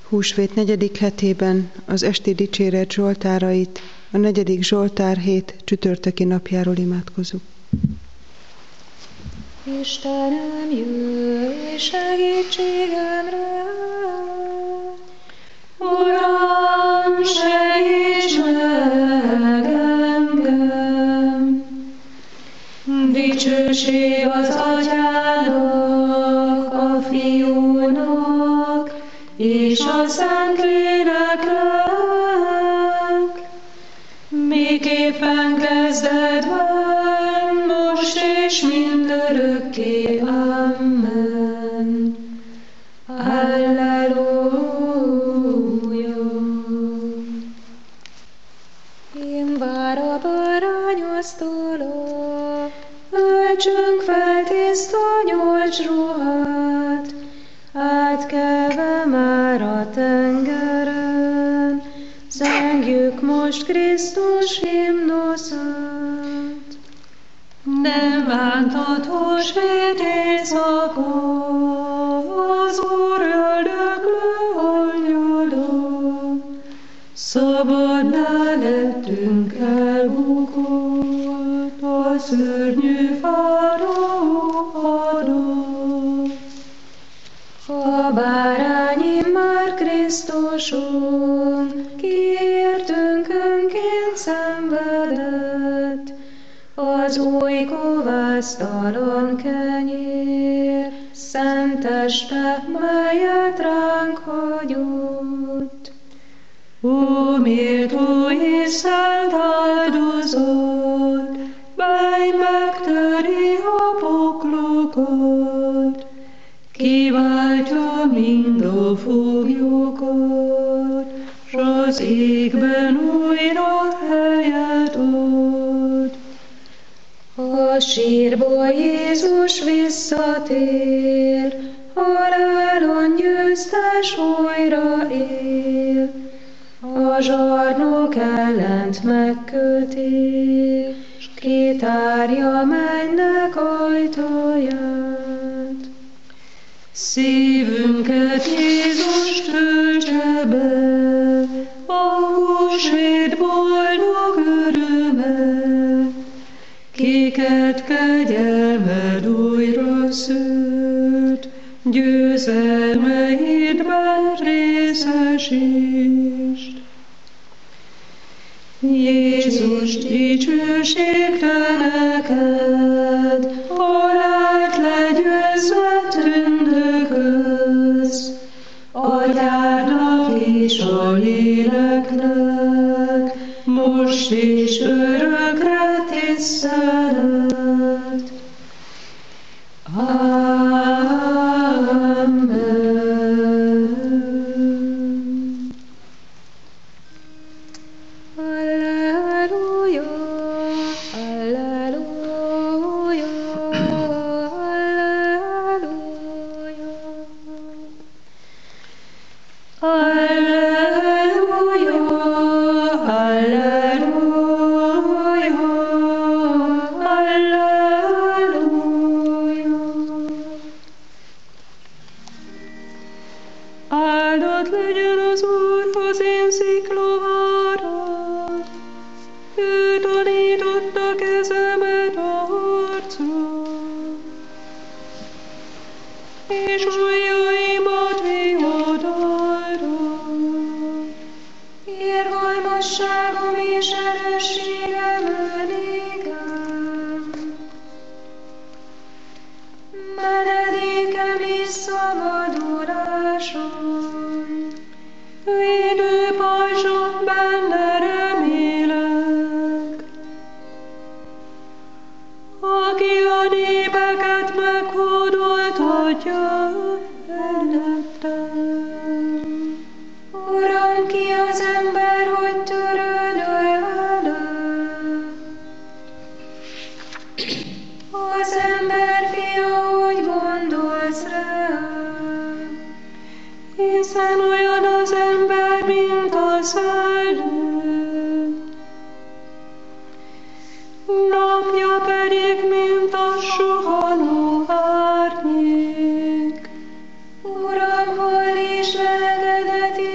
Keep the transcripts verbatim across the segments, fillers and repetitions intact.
Húsvét negyedik hetében az esti dicséret zsoltárait, a negyedik Zsoltár hét csütörtöki napjáról imádkozunk. Istenem, jöjj segítségemre! Uram, segíts meg engem! Dicsőség az Atyának, a Fiúnak, és a Szentléleknek, miképpen kezdetben, most és mindörökké. Amen. Alleluja. Én vár a bárányasztala, öltsünk fel tiszta nyolc ruhát, átkelve már a tengeren, zengjük most Krisztus himnuszát. Nem bántott húsvét éjszaka, az Úr öldöklő angyala, szabaddá lettünk elbukott, a szörnyű fáraó adott. A bárány immár Krisztuson, kiértünk önként szenvedett, az új kovásztalan kenyér, szent teste, melyet ránk hagyott. Ó, méltó és szent áldozat, mely megtöri a poklokat, kiváltja mind a foglyokat, s az égben újra helyet ad. A sírból Jézus visszatér, halálon győztes újra él, a zsarnok ellent megköti, s kitárja mennek ajtaját. Szívünket Jézus töltse be, a húsvét boldog öröme, kiket kegyelmed újra szült, győzelmeidben részesítsd. Jézus, dicsőség te neked, halált legyőzve tündököz, Atyádnak és a léleknek, most és örökre tisztelet. Amen. Alleluja, alleluja, alleluja. Alleluja, alleluja, alleluja. Áldott legyen az Úr az én sziklavára, ő tanította kezemet a harcra, és ujjaimat viadalra. Irgalmasságom és erősségem önékem, menedékem és szabadulásom, védőpajzsom benne remélek. Aki a népeket meghódoltatja ellettem. Uram, ki az ember, hogy törődöl vele? Az ember fia, hogy gondolsz rá, hiszen olyan az ember, mint a szellő, napja pedig, mint a suhanó árnyék. Uram, hol is veregedet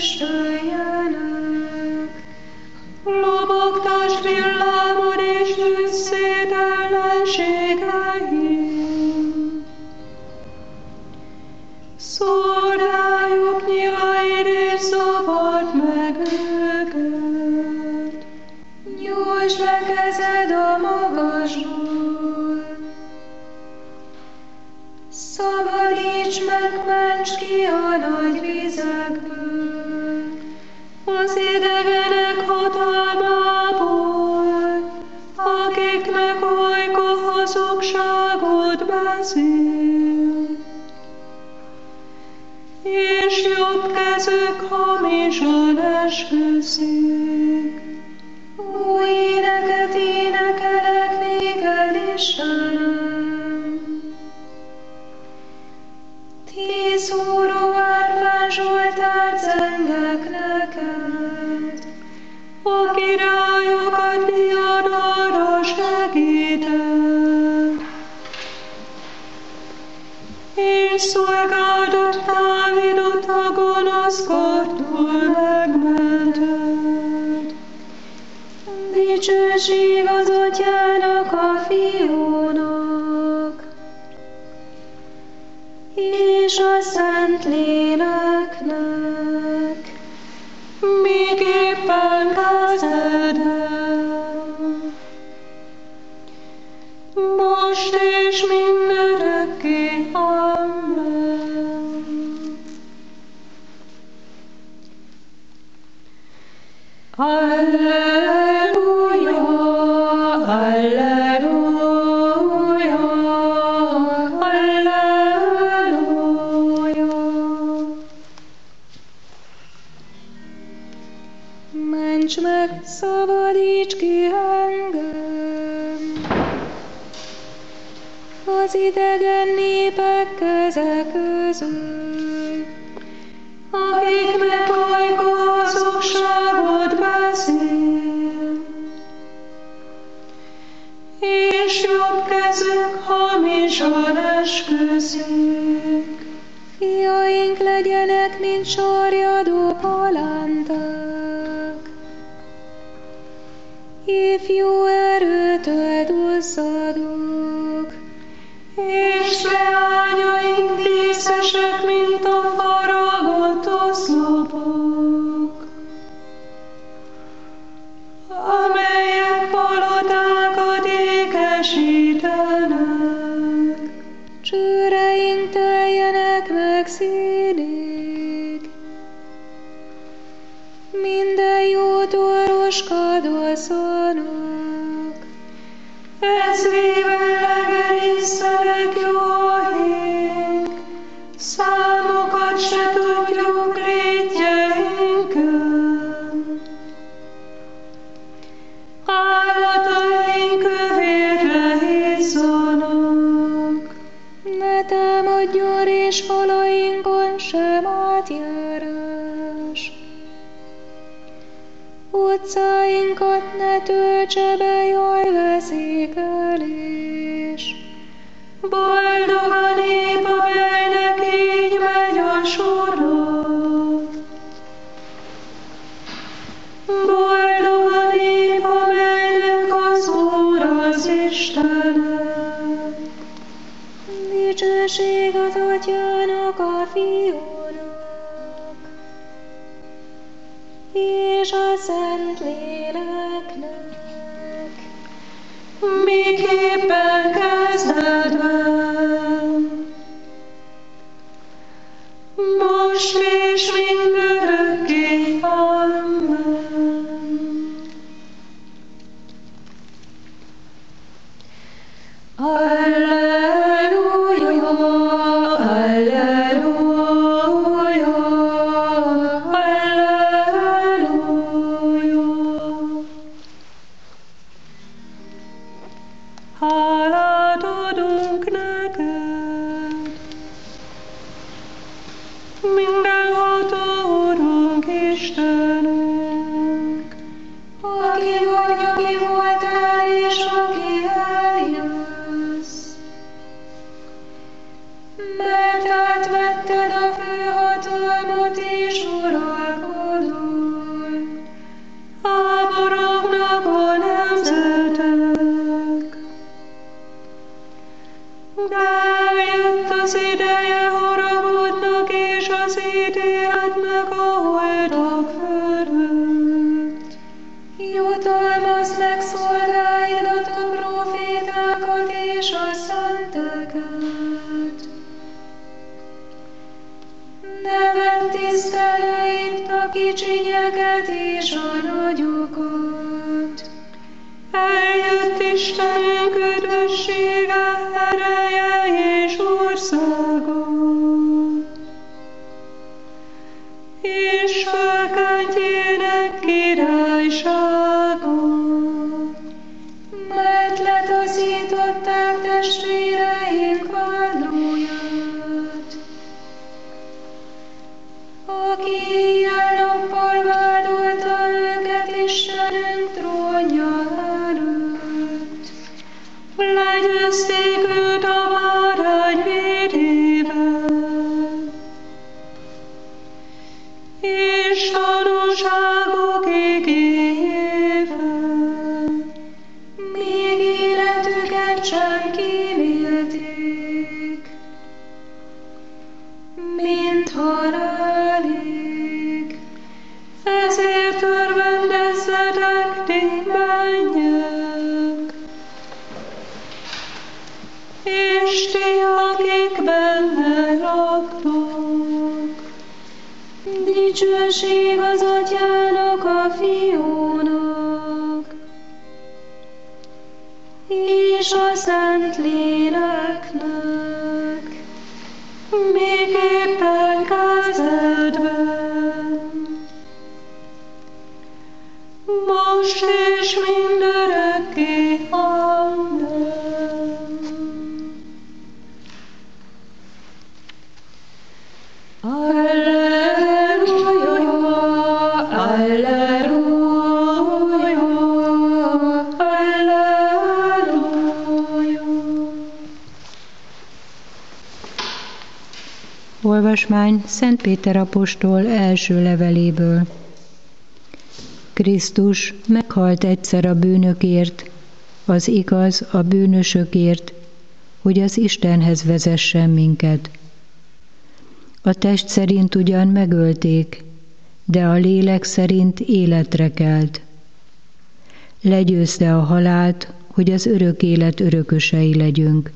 füstöljenek. Lobogtasd villámod és üss szét ellenségeim. Szórd rájuk nyilaid és zavard meg őket. Nyújtsd le kezed a magasból. Szabadíts meg, mentsd ki a nagy vizekből, az idegenek hatalmából, akiknek olykor hazugságot beszél, és jobb kezük hamisan esküszik. Új éneket énekelek néked, Istenem. Tíz húró árfán zsoltárt zengek neked, a királyokat diadalra segíted, és szolgádat Dávidot a gonosz kartól megmented. Dicsőség az Atyának, a Fiúnak, és a Szentléleknek, miképpen kezdetben, most és mindörökké. Amen. Alleluja, alleluja, alleluja. Ments meg, szabadíts ki engem az idegen népek keze közül, akiknek olykor hazugságot beszél, és jobb kezük hamisan esküszik. Fiaink legyenek, mint sarjadó palánták, ifjú erőtől duzzadók, és leányaink díszesek, mint a faragott oszlopok, amelyek palotákat ékesítenek. Csőreink teljenek meg színig, minden jótól roskadozzanak. Ezrével legerészenek jó a híg, számokat se tudjuk rétjeinken. Állataink kövérre hízzanak, ne támadjon és falainkon sem átjárás. Utcáinkat ne töltse be jaj veszékelés. Boldog a nép, amelynek így megy a sora. Boldog a nép, amelynek az Úr az Istene. Dicsőség az Atyának, a Fiúnak, és a Szentléleknek, miképpen kezdetben, most és mindörökké. Amen. Alleluja, alleluja, alleluja. Hálát adunk neked, mindenható Urunk Istenünk, aki vagy, aki voltál, és aki eljössz. Mert átvetted a főhatalmat és uralkodás, kicsinyeket és a nagyokat. Eljött Istenünk üdvössége, ereje és országa, és fölkentjének királysága. Mert letaszították testvéreink vádlóját, aki éjjel-nappal vádolta őket Istenünk trónja előtt. Legyőzték őt a bárány vérével, és tanúságok igéjével. Még életüket sem kímélték, mint halálig. Ezért örvendezzetek, ti mennyek, és ti, akik benne laktok. Dicsőség az Atyának, a Fiúnak, és a Szentléleknek, Még éppen kezdetben, most és mindörökké. Amen. Alleluja, alleluja, alleluja. Olvasmány Szent Péter apostol első leveléből. Krisztus meghalt egyszer a bűnökért, az igaz a bűnösökért, hogy az Istenhez vezessen minket. A test szerint ugyan megölték, de a lélek szerint életre kelt. Legyőzte a halált, hogy az örök élet örökösei legyünk.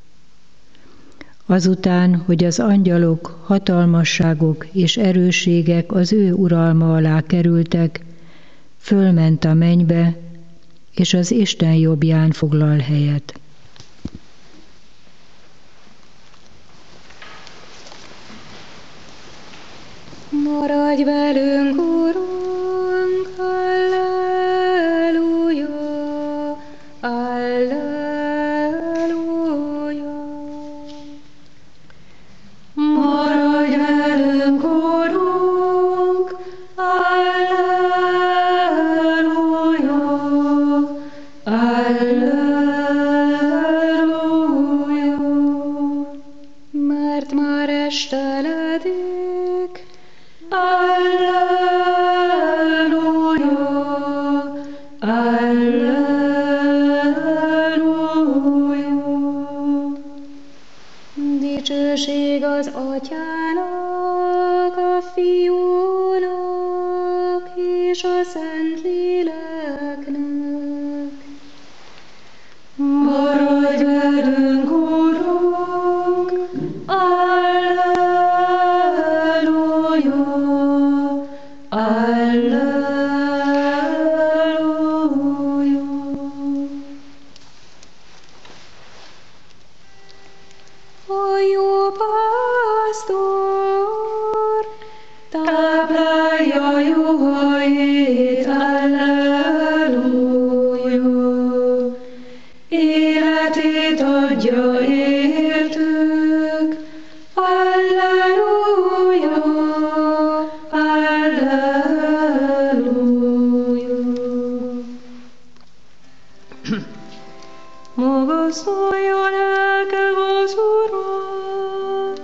Azután, hogy az angyalok, hatalmasságok és erősségek az ő uralma alá kerültek, fölment a mennybe, és az Isten jobbján foglal helyet. maradj velünk, Urunk, alleluja, alleluja. Maradj velünk, Urunk, alleluja, alleluja. Mert már esteledik, Alleluja, alleluja. dicsőség az Atyának, a Fiúnak és a Szentléleknek. Maradj velünk, Urunk, alleluja, alleluja. A jó pásztor Táplálja juhait, alleluja. Életét adja értük, alleluja, alleluja. Magasztalja lelkem az Urat,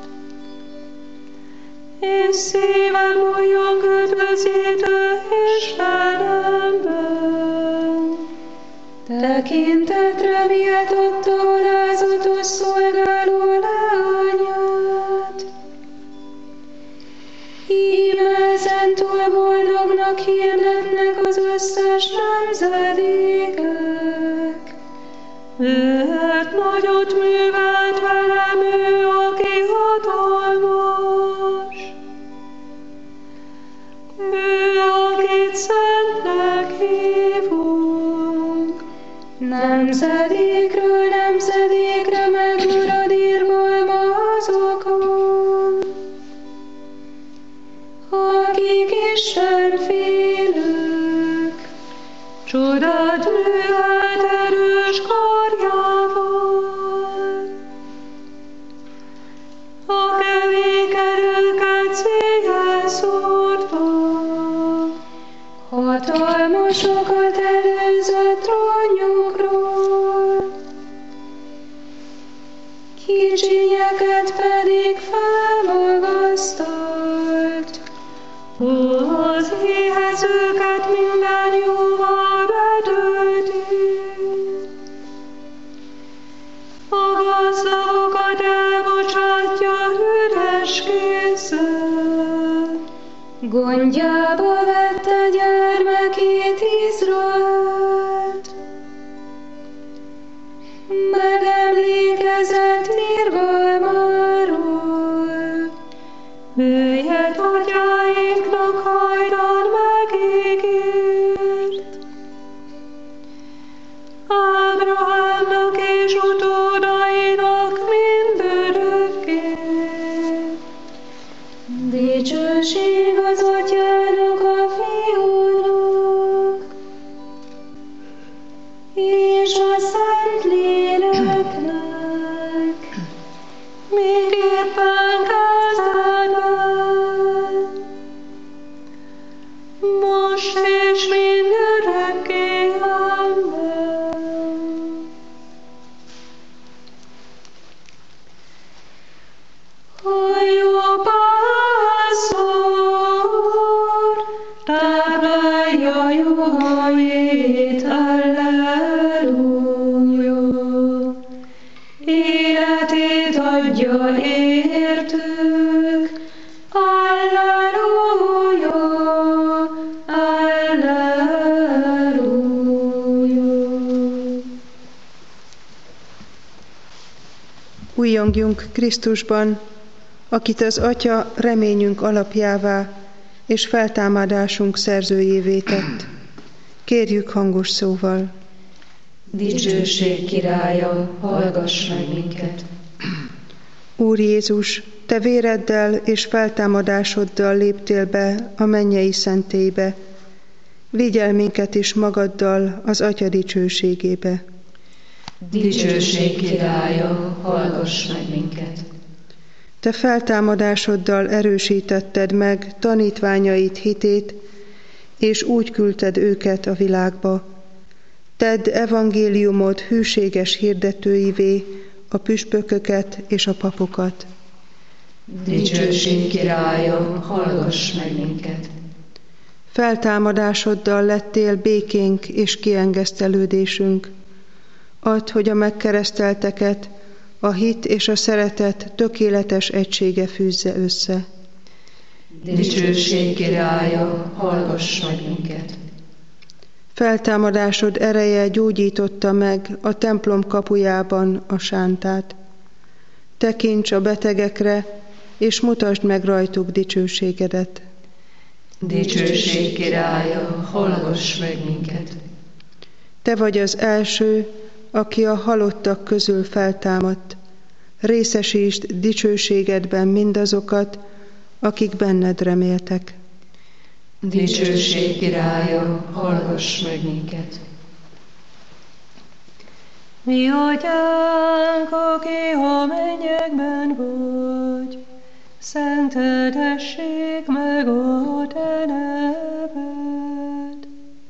és szívem újjong üdvözítő Istenemben. tekintetre méltatta alázatos szolgáló leányát. Íme ezentúl boldognak hirdetnek az összes nemzedékek. Mert nagyot művelt velem ő, aki hatalmas. Ő Nemzedékről nemzedékre megmarad írgalma azokon, akik Isten félők. Csodát művelt erős karjával, a kevékelőket széjjel szórta, hatalmasokat előzött trónjukról, kicsinyeket pedig felmagasztalt. az éhezőket minden jóval betölti, a gazdagokat elbocsátja üres kézzel. Gondjába vette gyermekét Izraelt, megemlékezett irgalmáról. Melyet atyáinknak hajdan megígért, Ábrahámnak és utódainak mindörökké. Dicsőség az atyának, a fiúnak, és a Szentléleknek, Miképpen kezdetben, most és mindörökké. Amen. Halló pásztor, táplálja juhait, alleluja. Életét adja értük, alleluja, alleluja. Újjongjunk Krisztusban, akit az Atya reményünk alapjává és feltámadásunk szerzőjévé tett. Kérjük hangos szóval. Dicsőség királya, hallgass meg minket! Úr Jézus, Te véreddel és feltámadásoddal léptél be a mennyei szentélybe. Vigy el minket is magaddal az Atya dicsőségébe. Dicsőség királya, hallgass meg minket! Te feltámadásoddal erősítetted meg tanítványait hitét, és úgy küldted őket a világba. Tedd evangéliumod hűséges hirdetőivé a püspököket és a papokat. Dicsőség királya, hallgass meg minket! Feltámadásoddal lettél békénk és kiengesztelődésünk. Add, hogy a megkeresztelteket a hit és a szeretet tökéletes egysége fűzze össze. Dicsőség királya, hallgass meg minket! Feltámadásod ereje gyógyította meg a templom kapujában a sántát. Tekints a betegekre, és mutasd meg rajtuk dicsőségedet. Dicsőség királya, hallgass meg minket! Te vagy az első, aki a halottak közül feltámadt. Részesítsd dicsőségedben mindazokat, akik benned reméltek. Dicsőség királya, hallgass meg minket! Mi atyánk, aki a mennyekben vagy, szenteltessék meg a te neved.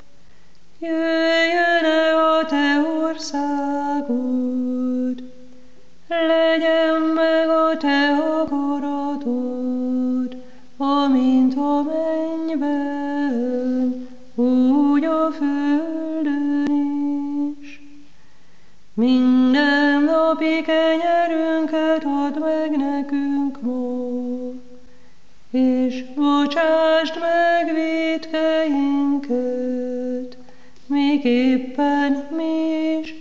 Jöjjön el a te országod, legyen meg a te akaratod, amint a mennyben, úgy a földön is. Minden napi kenyerünket add meg nekünk ma, és bocsásd meg vétkeinket, miképpen mi is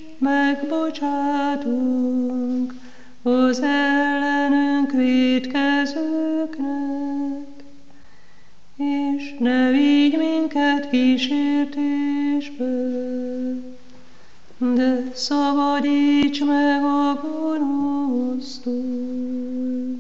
megbocsátunk az ellenünk vétkezőknek, és ne vigy minket kísértésbe, de szabadíts meg a gonosztól.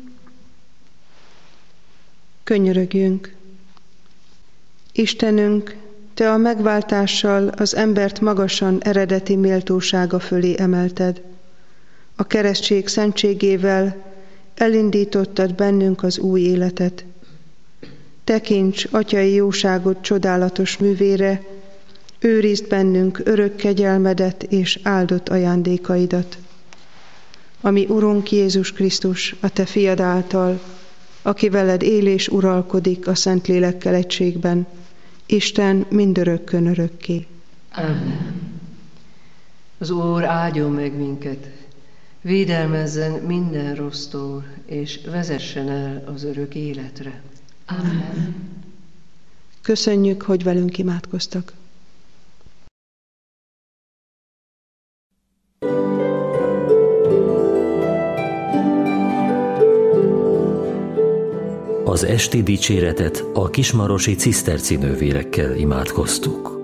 Könyörögjünk. Istenünk, Te a megváltással az embert magasan eredeti méltósága fölé emelted. A keresztség szentségével elindítottad bennünk az új életet. Tekints atyai jóságod csodálatos művére, őrizd bennünk örök kegyelmedet és áldott ajándékaidat. Ami Urunk Jézus Krisztus, a Te fiad által, aki veled él és uralkodik a Szentlélekkel egységben, Isten mindörökkön örökké. Amen. Az Úr áldjon meg minket, védelmezzen minden rossztól, és vezessen el az örök életre. Amen. Köszönjük, hogy velünk imádkoztak. Az esti dicséretet a kismarosi ciszterci nővérekkel imádkoztuk.